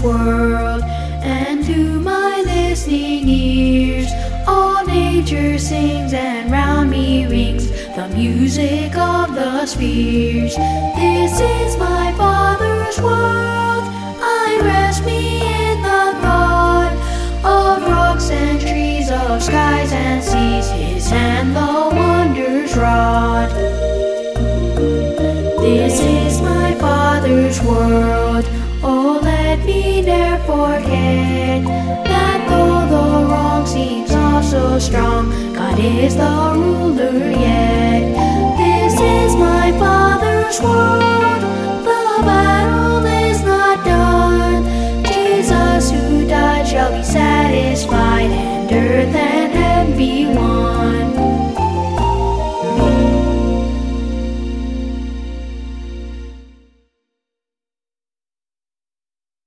world, and to my listening ears all nature sings, and round me rings the music of the spheres. This is my Father's world, I rest me in the thought of rocks and trees, of skies and seas, His hand the wonders wrought. This is my Father's world, oh let me ne'er forget that though the wrong seems all so strong, God is the ruler yet. This is my Father's world.